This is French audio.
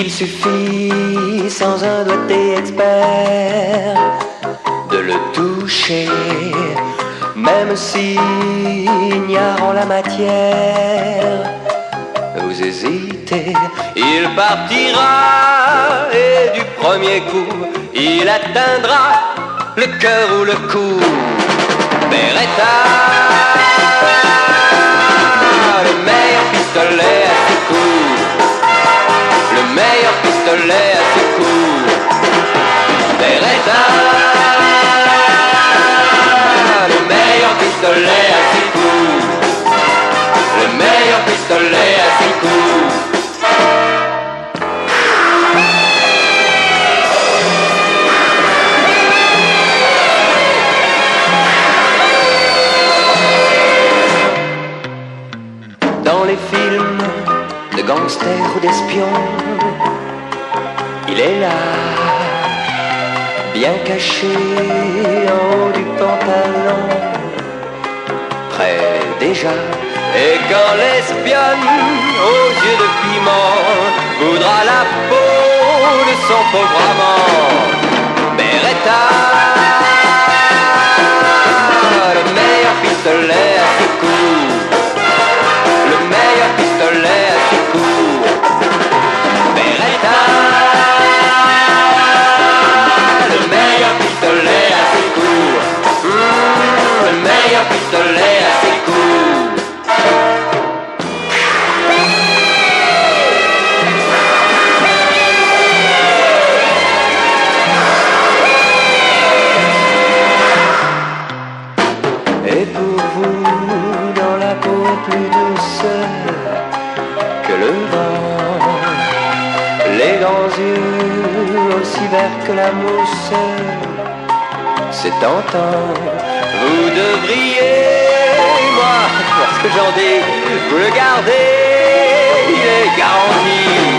Il suffit, sans un doigté expert, de le toucher, même si ignorant la matière, vous hésitez, il partira et du premier coup, il atteindra le cœur ou le cou. Beretta, le meilleur pistolet à ses coups, le meilleur pistolet à ses coups. Beretta, le meilleur pistolet à ses coups, le meilleur pistolet à ses coups. Dans les films de gangsters ou d'espions, il est là, bien caché en haut du pantalon, prêt déjà. Et quand l'espionne aux yeux de piment voudra la peau de son pauvre amant, Beretta, le meilleur pistolet à ses coups, le meilleur pistolet à ses coups. Beretta, le meilleur pistolet à ses coups, le meilleur pistolet à ses coups. Et pour vous, dans la peau est plus douce que le vent, les grands yeux aussi verts que la mousse, c'est tentant. Vous devriez, moi, parce que j'en dis, vous le gardez, il est garanti.